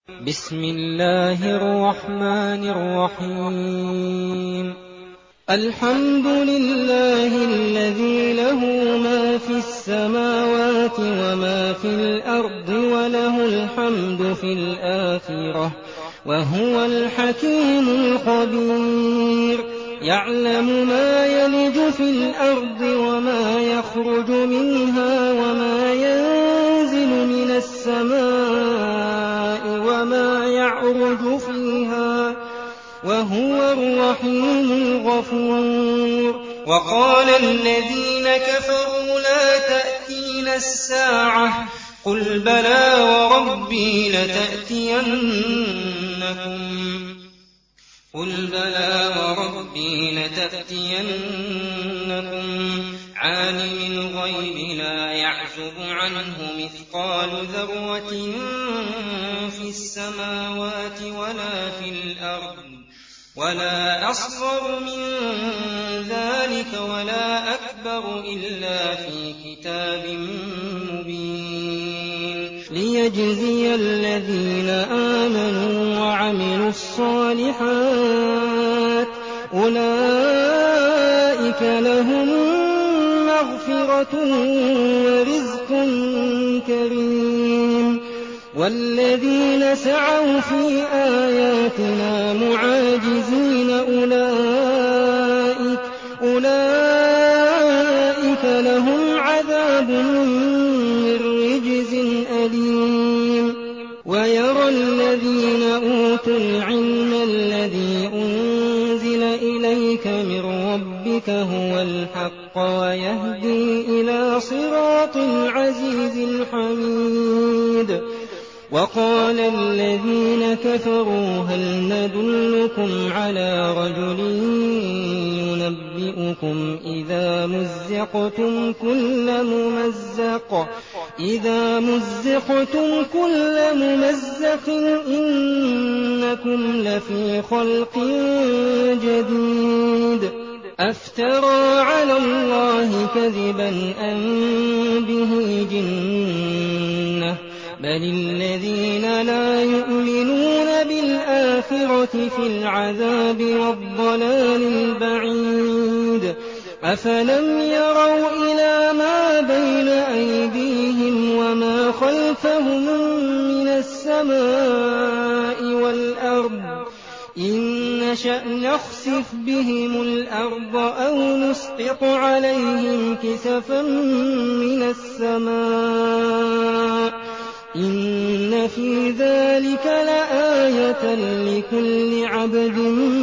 بسم الله الرحمن الرحيم الحمد لله الذي له ما في السماوات وما في الأرض وله الحمد في الآخرة وهو الحكيم الخبير يعلم ما يلج في الأرض وما يخرج منها وما ينزل من السماء وما يعرج فيها وهو الرحيم الغفور وقال الذين كفروا لا تأتينا الساعة قل بلى وربي لتأتينكم عالم الغيب لا يعزب عنه مثقال ذرة في السماوات ولا في الأرض ولا أصغر من ذلك ولا أكبر إلا في كتاب مبين ليجزي الذين آمنوا وعملوا الصالحات أولئك لهم مغفرة ورزق كريم والذين سعوا في آياتنا معاجزين أولئك لهم عذاب من رجز أليم ويرى الذين أوتوا العلم الذي أنزل إليك من ربك هو الحق ويهدي إلى صراط العزيز الحميد وقال الذين كفروا هل ندلكم على رجل ينبئكم إذا مزقتم كل ممزق إنكم لفي خلق جديد أفترى على الله كذبا أم به جنة بل الذين لا يؤمنون بالآخرة في العذاب والضلال البعيد أفلم يروا إلى ما بين أيديهم وما خلفهم من السماء والأرض إن نشأ نخسف بهم الأرض أو نسقط عليهم كسفا من السماء إن في ذلك لآية لكل عبد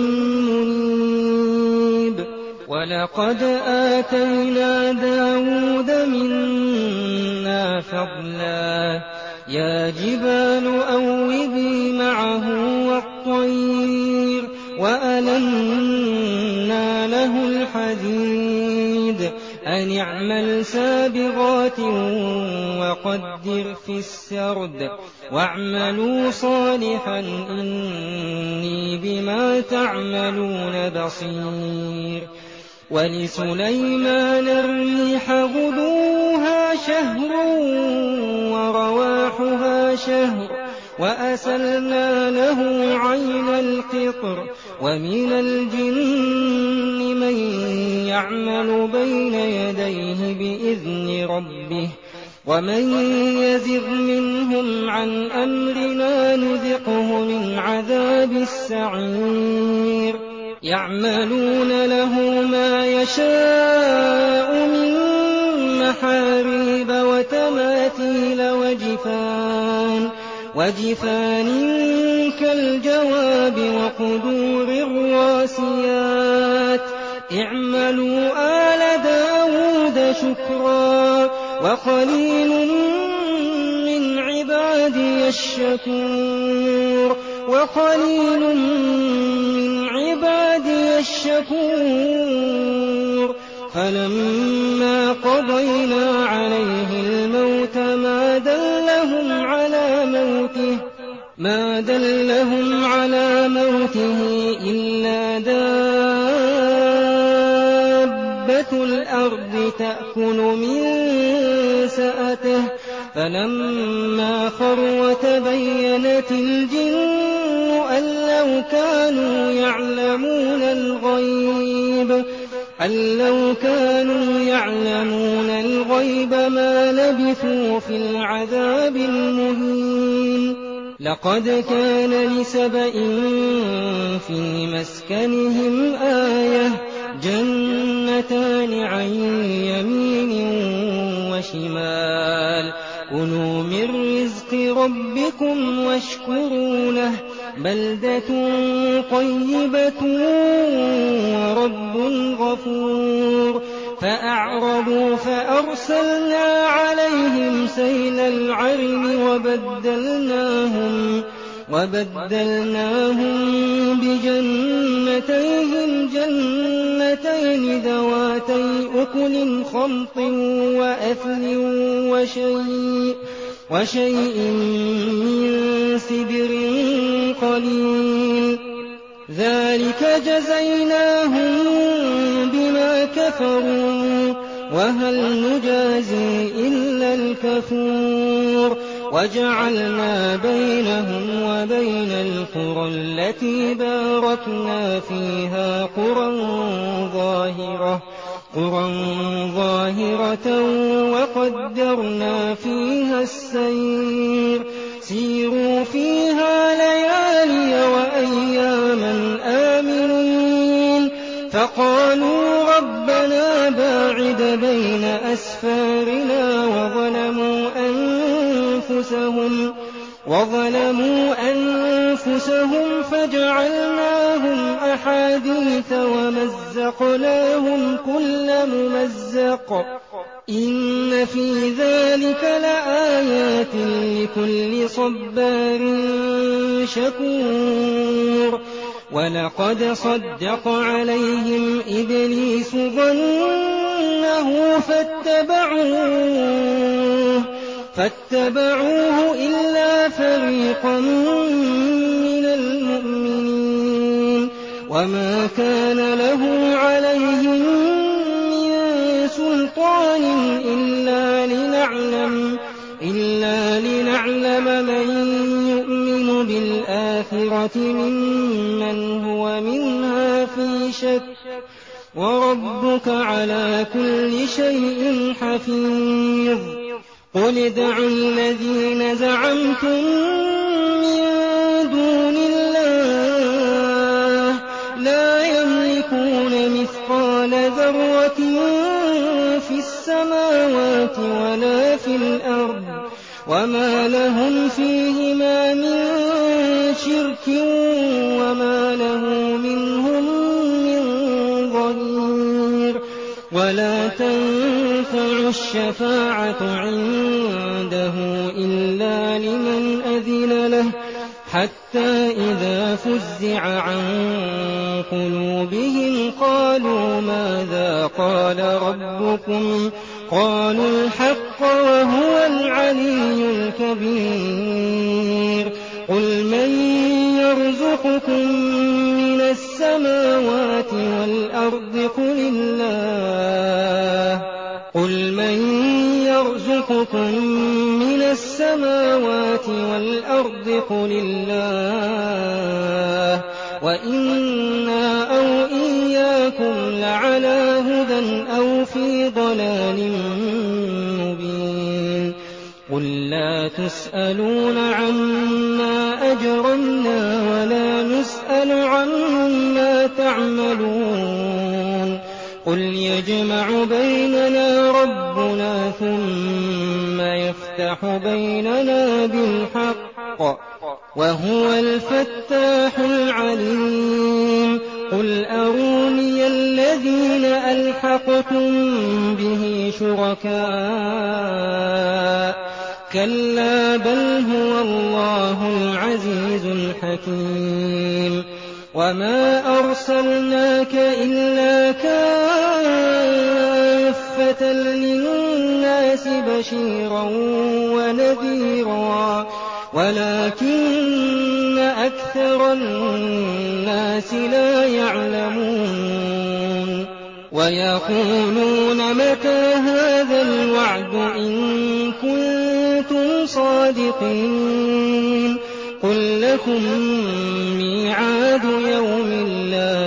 منيب ولقد آتينا داود منا فضلا يا جبال أوبي معه والطير وألنا له الحديد أن اعمل سابغات وقدر في السرد واعملوا صالحا إني بما تعملون بصير ولسليمان الريح غدوها شهر ورواحها شهر وأسلنا له عين القطر ومن الجن من يعمل بين يديه بإذن ربه ومن يزغ منهم عن أمرنا نذقه من عذاب السعير يعملون له ما يشاء من محاريب وتماثيل وجفان كالجواب وقدور الراسيات اعملوا آل داود شكرا وقليل من عبادي الشكور فلما قضينا عليه الموت ما دلهم على موته إلا دابة الأرض تأكل من سأته فلما خر وتبينت الجن أن لو كانوا يعلمون الغيب ما لبثوا في العذاب المهين لقد كان لسبإ في مسكنهم آية جنتان عن يمين وشمال كلوا من رزق ربكم واشكروا له بلدة طيبة ورب غفور فأعرضوا فأرسلنا عليهم سيل العرم وبدلناهم بجنتيهم جنتين ذواتي أكل خمط وأثل وشيء من سدر قليل ذلك جزيناهم بما كفروا وهل نجازي إلا الكفور وجعلنا بينهم وبين القرى التي باركنا فيها قرى ظاهرة وقدرنا فيها السير سيروا فيها ليالي وأياما آمنين فقالوا ربنا باعد بين أسفارنا وظلموا أنفسهم فجعلناهم أحاديث ومزقناهم كل ممزق إن في ذلك لآيات لكل صبار شكور ولقد صدق عليهم إبليس ظنه فاتبعوه إلا فريقا من المؤمنين وما كان له عليهم من سلطان إلا لنعلم من يؤمن بالآخرة ممن هو منها في شك وربك على كل شيء حفيظ قل ادعوا الذين زعمتم من دون الله لا يملكون مثقال ذرة في السماوات ولا في الأرض وما لهم فيهما من شرك وما له منهم من ظهير ولا تنفع الشفاعة عنده إلا لمن أذن له حتى إذا فزع عن قلوبهم قالوا ماذا قال ربكم قالوا الحق وهو العلي الكبير قل من يرزقكم من السماوات والأرض قل من يرزقكم من السماوات والأرض قل الله وإنا أو إياكم لعلى هدى أو في ضلال مبين قل لا تسألون عما أجرمنا ولا نسأل عما تعملون قل يجمع بيننا ربنا ثم يفتح بيننا بالحق وهو الفتاح العليم قل أروني الذين ألحقتم به شركاء كلا بل هو الله العزيز الحكيم وما أرسلناك إلا كافة للناس بشيرا ونذيرا ولكن أكثر الناس لا يعلمون ويقولون متى هذا الوعد إن كنتم صادقين قل لكم ميعاد يوم لا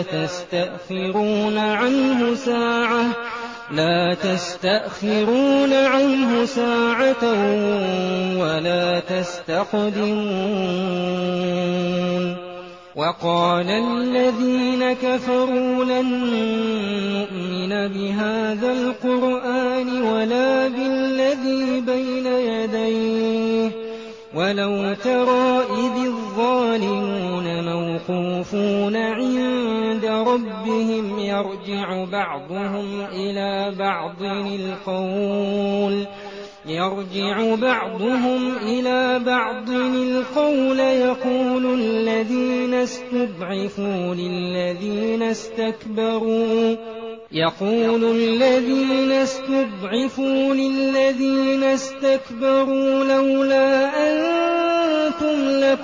تستأخرون عنه ساعة ولا تستقدمون وقال الذين كفروا لن نؤمن بهذا القرآن ولا بالذي بين يديه ولو ترى إذ الظالمون موقوفون عند ربهم يرجع بعضهم إلى بعض القول يقول الذين استضعفوا للذين استكبروا لولا أنتم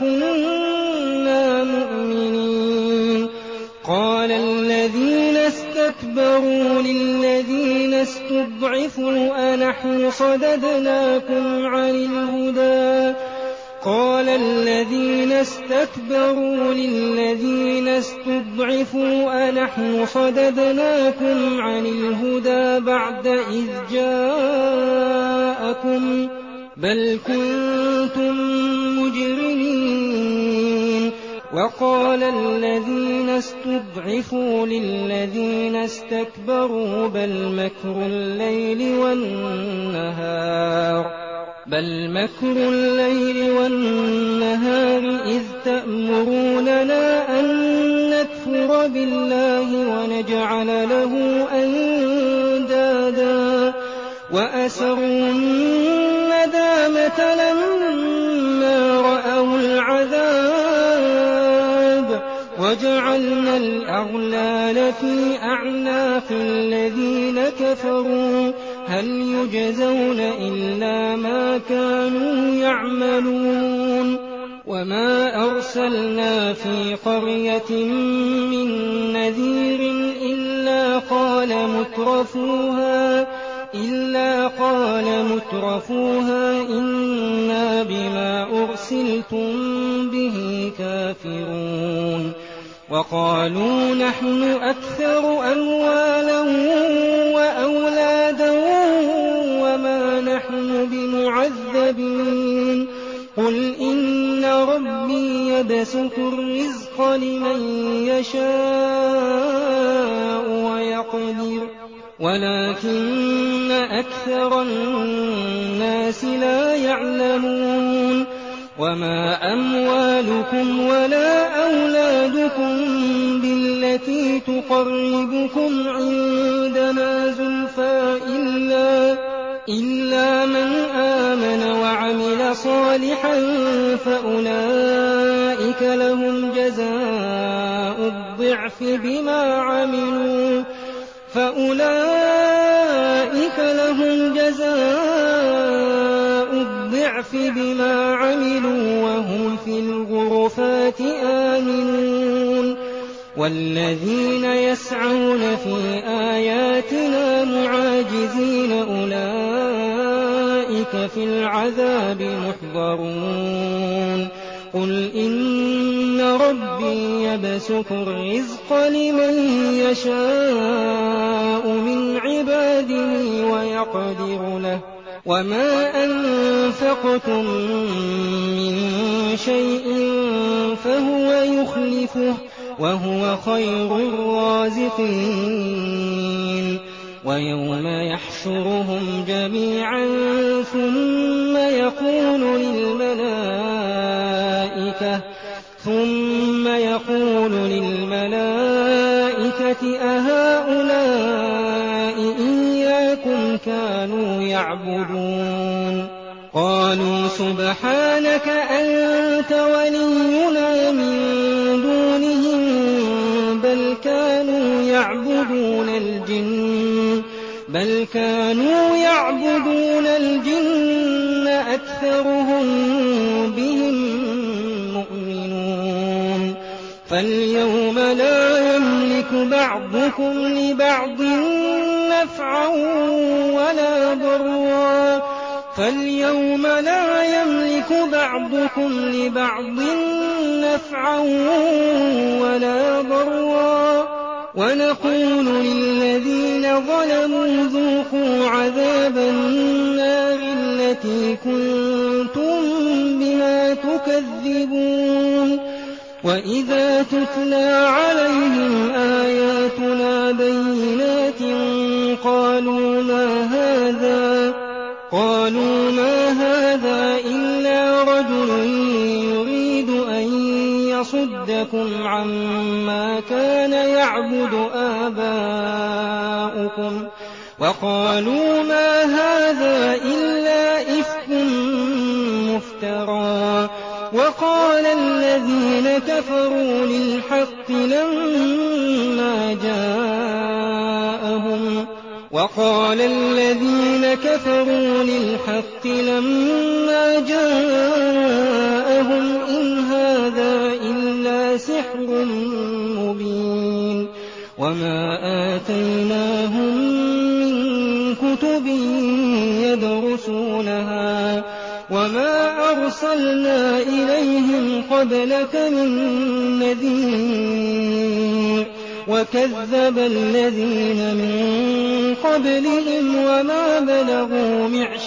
لكنا مؤمنين قال الذين استكبروا للذين استضعفوا أنحن صددناكم عن الهدى بعد إذ جاءكم بل كنتم مجرمين وقال الذين استضعفوا للذين استكبروا بل مكر الليل والنهار إذ تأمروننا أن نكفر بالله ونجعل له أندادا وأسروا الندامة لما رأوا العذاب وجعلنا الأغلال في أعناق الذين كفروا هل يجزون إلا ما كانوا يعملون وما أرسلنا في قرية من نذير إلا قال مترفوها إنا بما أرسلتم به كافرون وقالوا نحن أكثر أموالا وأولادا وما نحن بمعذبين قل إن ربي يبسط الرزق لمن يشاء ويقدر ولكن أكثر الناس لا يعلمون وما أموالكم ولا أولادكم بالتي تقربكم عندنا زلفى إلا من آمن وعمل صالحا فأولئك لهم جزاء الضعف بما عملوا وهم في الغرفات آمنون والذين يسعون في آياتنا معاجزين أولئك في العذاب محضرون قل إن ربي يبسط الرزق لمن يشاء من عباده ويقدر له وما أنفقتم من شيء فهو يخلفه وهو خير الرازقين ويوم يحشرهم جميعا ثم يقول للملائكة أهؤلاء إياكم كانوا يعبدون قالوا سبحانك أنت ولينا من دونهم بل كانوا يعبدون الجن أكثرهم بهم مؤمنون فاليوم لا يملك بعضكم لبعض نفعا ولا ضرا فاليوم لا يملك بعضكم لبعض نفعا ولا ضرا ونقول للذين ظلموا ذوقوا عذاب النار التي كنتم بها تكذبون وإذا تتلى عليهم آياتنا بينات قالوا ما هذا إلا رجل يريد أن يصدكم عما كان يعبد آباؤكم وقالوا ما هذا إلا إفك مفترى وقال الذين كفروا للحق لما جاءهم إن هذا إلا سحر مبين وما آتيناهم من كتب يدرسونها وما أرسلنا إليهم قبلك من نذير وكذب الذين من قبلهم وما بلغوا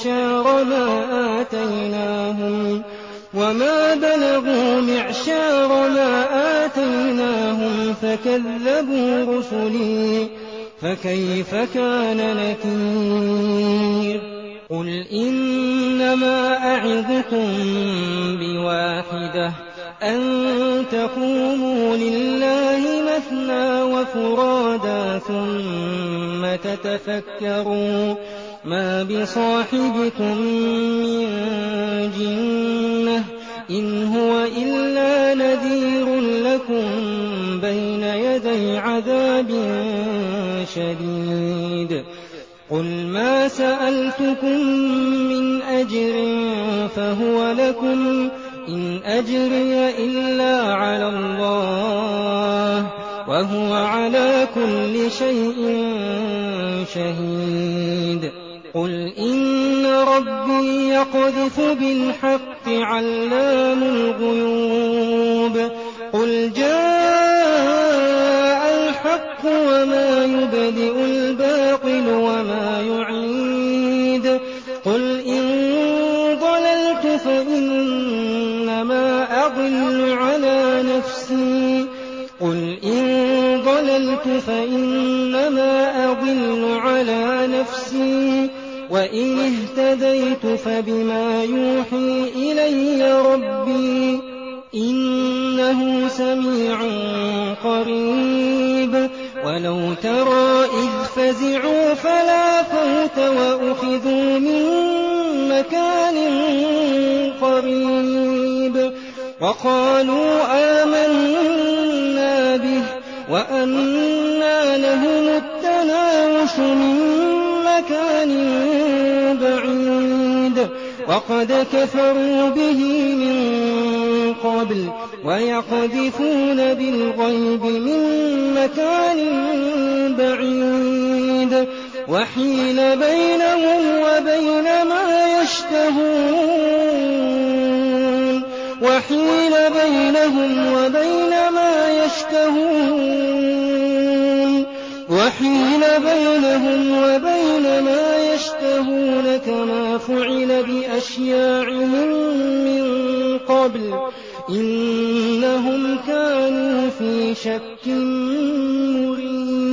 معشار ما آتيناهم فكذبوا رسلي فكيف كان نكير قل إنما أعظكم بواحدة أن تقوموا لله مثنى وفرادا ثم تتفكروا ما بصاحبكم من جنة إن هو إلا نذير لكم بين يدي عذاب شديد قل ما سألتكم من أجر فهو لكم إن أجري إلا على الله وهو على كل شيء شهيد قل إن ربي يقذف بالحق علام الغيوب قل جاء الحق وما يبدئ الباطل وما يعيد قل إن ضللت فإنما أضل على نفسي وإن اهتديت فبما يوحي إلي ربي إنه سميع قريب ولو ترى إذ فزعوا فلا فوت وأخذوا من مكان قريب وقالوا آمنا به وأنى لهم التناوش من مكان بعيد وقد كفروا به من قبل ويقذفون بالغيب من مكان بعيد وحيل بينهم وبين ما يشتهون كما فعل بأشياعهم من قبل إنهم كانوا في شك مريب